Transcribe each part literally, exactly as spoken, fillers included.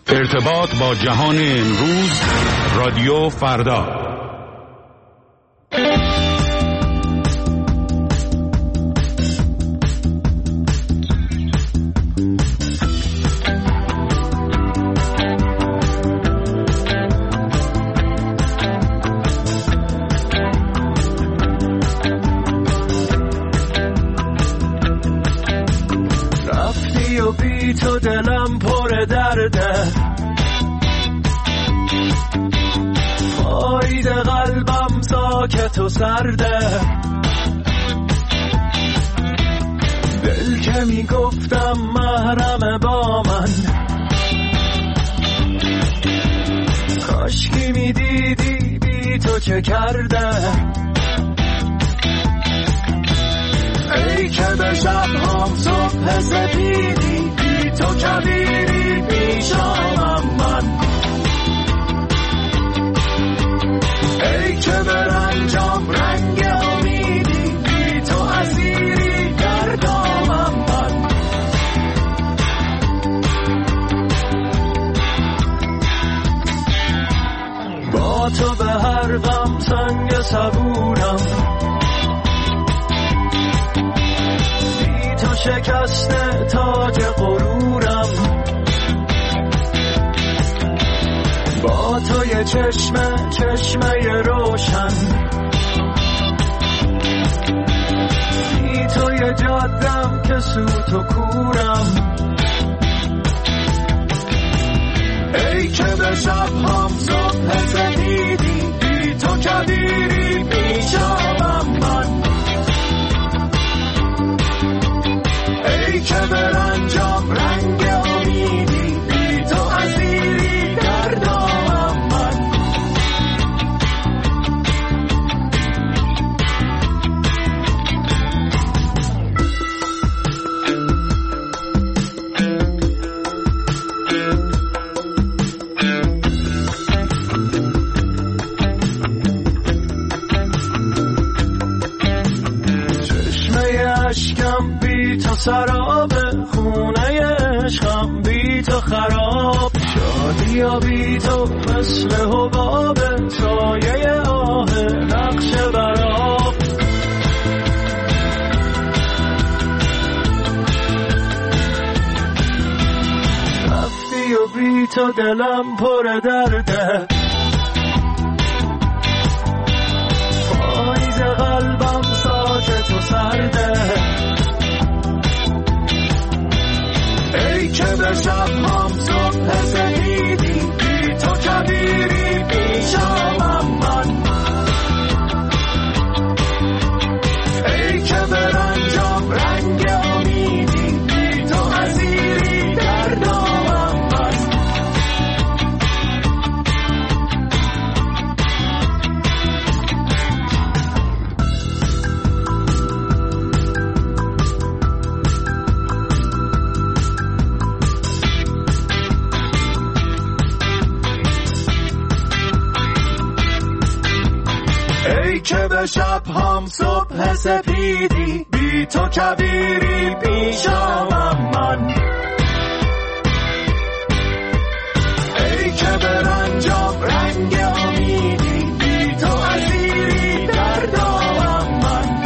ارتباط با جهان امروز، رادیو فردا. رفتی و بی تو دلم پر درده، پاید قلبم ساکت و سرده. دل که می گفتم محرم با من، کاشکی می دیدی بی تو چه کرده. ای که به شب هم صبح سپیدی، بی تو کبیری پیشامم من. ای که به رنجام رنگ امیدی، بی تو اسیری در دامم من. با تو به هر غم سنگ صبورم، بی تو شکسته تاج غرورم. با تو یه چشمه چشمه روشن، بی تو یه جادم که سوت و کورم. ای که به شب هم صبح سپیدی، بی تو کبیری پیشامم من. ای که به رنجام رنگ امیدی، بی تو اسیری در دامم من. چشمه اشکم بی تو سراب، خونه عشقم بی تو خراب. شادی و بی تو مثل حباب، سایه آه نقش براب. رفتی و بی تو دلم پر درده، پاییز قلبم ساکت و سرده. ای که به شب هم صبح سپیدی، بی تو کبیری پیشامم من. ای که به رنجام رنگ امیدی، بی تو اسیری در دامم من. ای که به شب هم صبح سپیدی، بی تو کبیری پیشامم من. ای که به رنجام رنگ امیدی، بی تو اسیری در دامم من.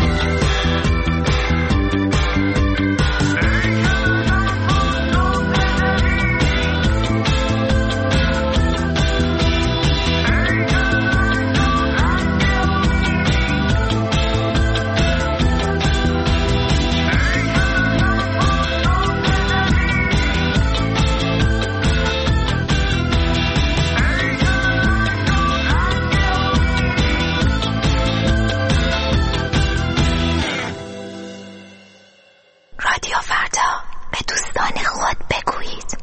رادیو فردا، به دوستان خود بگویید.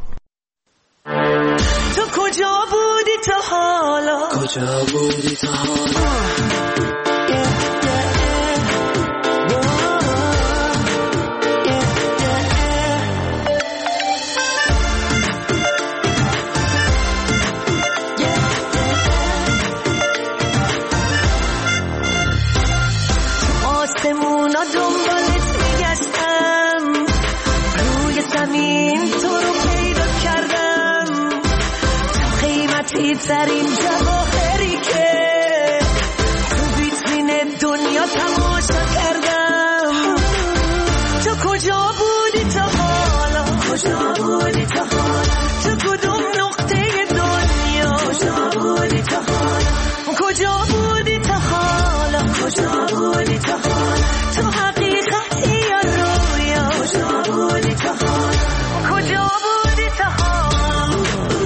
تو کجا بودی تا حالا؟ کجا بودی تا حالا؟ آسمونا دنبالت میگشتم، روی زمین تو رو پیدا کردم. قیمتی ترین جواهری که تو ویترین دنیا تماشا کردم. تو کجا بودی تا حالا؟ کجا بودی تا حالا؟ تو کدوم نقطه دنیا؟ کجا بودی تا حالا؟ کجا بودی تا حالا؟ کجا بودی تا حالا؟ تو حقیقتی یا رویا؟ کجا بودی تا حالا؟ کجا بودی تا حالا؟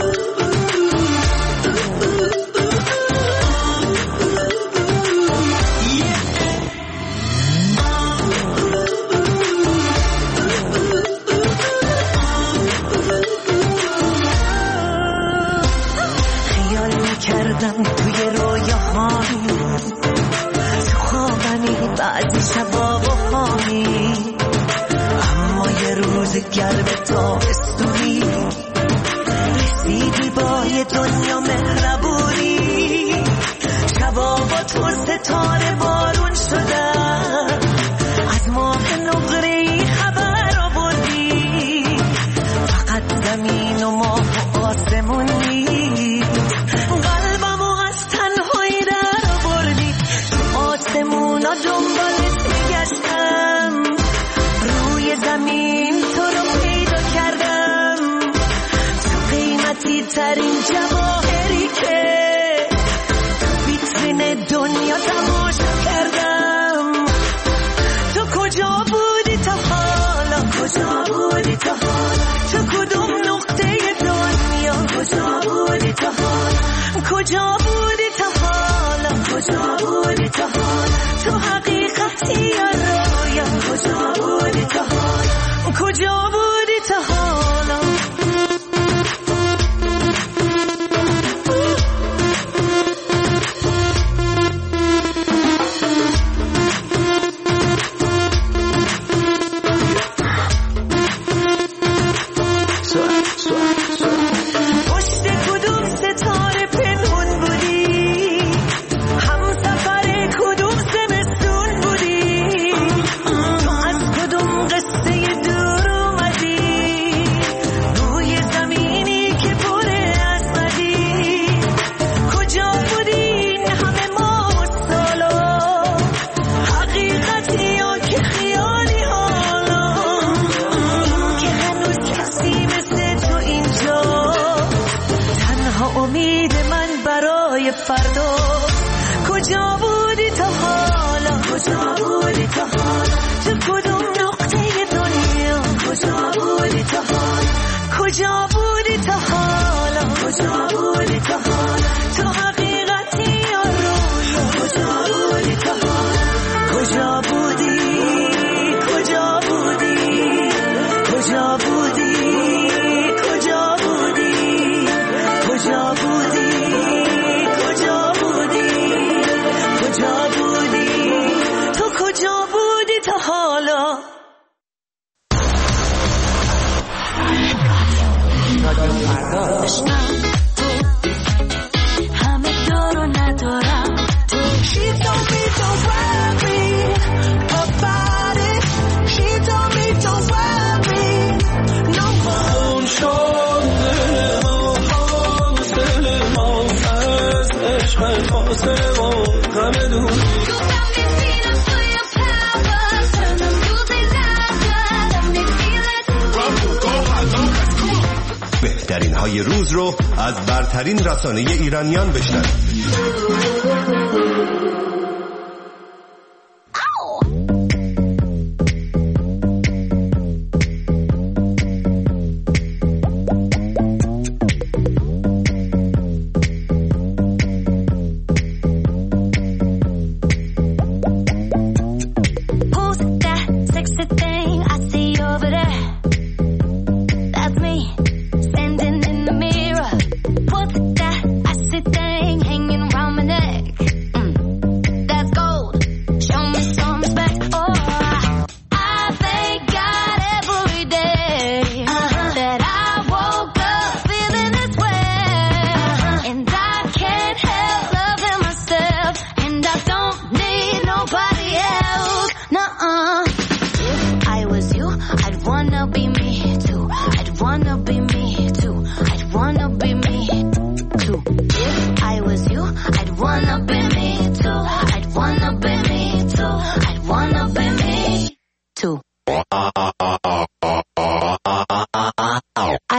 خیال میکردم توی رویاهایی، تو خوابمی بعضی شبا بخوابی، اما یه روز گرم تابستونی رسیدی با یه دنیا مهربونی. شبا با تو ستاره بارون شدن، از ماه نقره‌ای خبر آوردی. فقط زمین و ماه و آسمون نیست، قلبمو از تنهایی در آوردی. تو آسمونا دنبالت میگشتم، روی زمین تو رو پیدا کردم. تو قیمتی ترین جواهری که تو ویترین دنیا تماشا کردم. تو کجا بودی تا حالا؟ کجا بودی تا حالا؟ تو کدوم نقطه دنیا؟ کجا بودی تا حالا؟ کجا بودی تا حالا؟ کجا بودی تا حالا؟ تو حقیقتی یا رویا؟ کجا بودی تا حالا؟ کجا بودی تا حالا؟ پشت کدوم ستاره پنهون بودی؟ همسفر کدوم زمستون بودی؟ تو از کدوم قصه دور اومدی؟ روی زمینی که پر از مدی. کجا بودی این همه ماه و سالا؟ حقیقتی یا که خیالی حالا؟ که هنوز کسی مثل تو اینجا. تنها امید من برای فردا. کجا بودی تا حالا؟ کجا بودی تا حالا؟ تو کدوم نقطه دنیا؟ کجا بودی تا حالا؟ کجا بودی تا حالا؟ کجا بودی تا حالا؟ تو حقیقتی یا رویا؟ کجا بودی تا حالا؟ کجا بودی؟ کجا بودی؟ کجا بودی؟ کجا بودی؟ کجا بودی؟ کجا بودی؟ کجا بودی؟ تو کجا بودی تا حالا؟ همه دارو ندارم تو. She told me don't worry about it. She told me don't worry no more. اون شد دل ما از عشق فاصله ما همه دور. You got me feeling for your power. Turn the music louder. Let me feel it. بهترین های روز رو از برترین رسانه ایرانیان بشنوید. Who's that sexy thing I see over there? That's me, standing in the mirror. What's that icy thing hanging around my neck? Mm.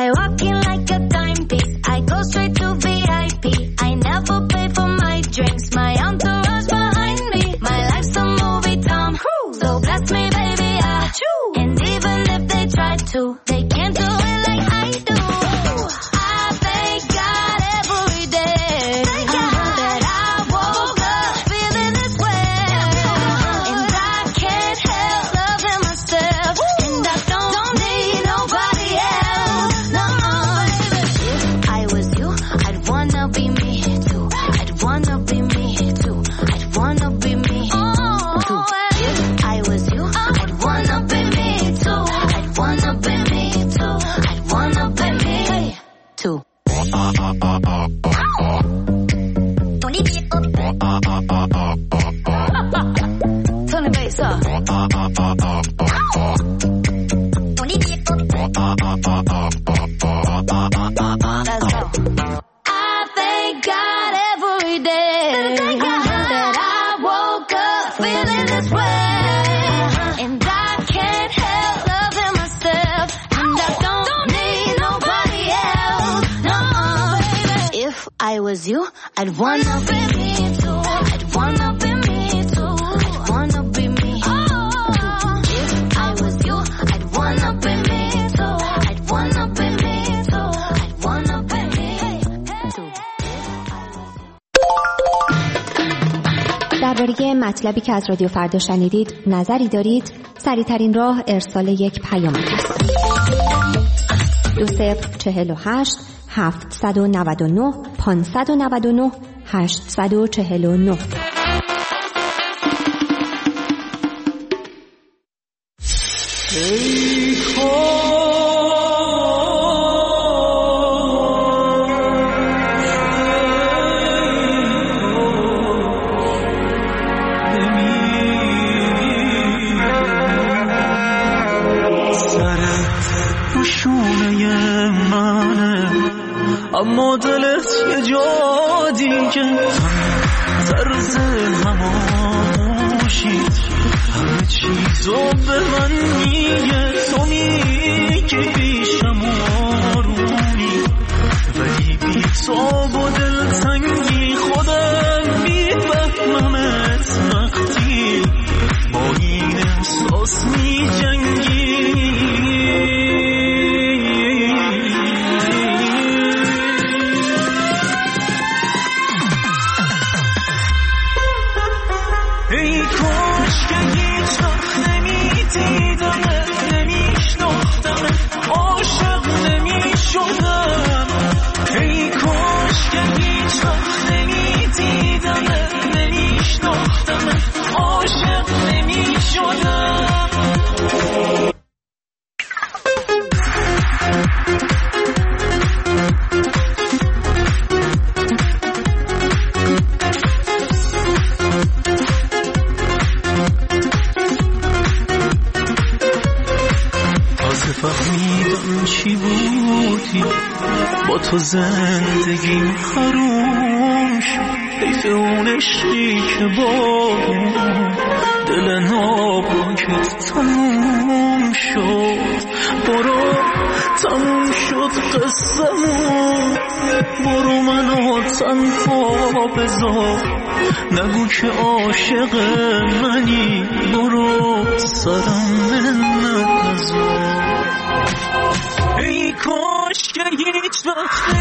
I walk in like a timepiece. I go straight to V I P. I never pay for my drinks. My entourage behind me. My life's a movie, Tom Cruise. So bless me, baby, I choose. And even if they try to, they can't do it like I do. I thank God every day. Thank God that I woke up feeling this way. And I can't help loving myself. And I don't, don't need nobody else. No, if I was you, I'd wanna be me too. I'd wanna be me too. I'd wanna be me too. If I was you, I'd wanna be me too. I'd wanna be me too. I'd wanna be me too. Turn the bass up. Let's go. I thank God every day that I woke up feeling this way. And I can't help loving myself. And I don't need nobody else. No, baby. If I was you, I'd wanna be me too. I'd wanna be me too. I'd wanna be me too. If I was you, I'd wanna be me too. I'd wanna be me too. I'd wanna be me too. درباره مطلبی که از رادیو فردا شنیدید نظری دارید؟ سریع‌ترین راه ارسال یک پیام است. دو صفر چهل و هشت هفتصد و نود و نه پانصد و نود و نه هشتصد و چهل و نه. اما دلت یه جا دیگه طرز هماشی همه چیزو به من میگه. تو میگی پیشم آرومی ولی بی تو با دلتنگی خودم میفهممت وقتی با این احساس میجنگی. تو زندگی حروم شد، حیف اون عشقی که با دل ناپاکت تموم شد. برو تموم شد قصه‌مون، برو منو تنها بذار، نگو که عاشق منی، برو سرم نذار. ای کاش که هیچ وقت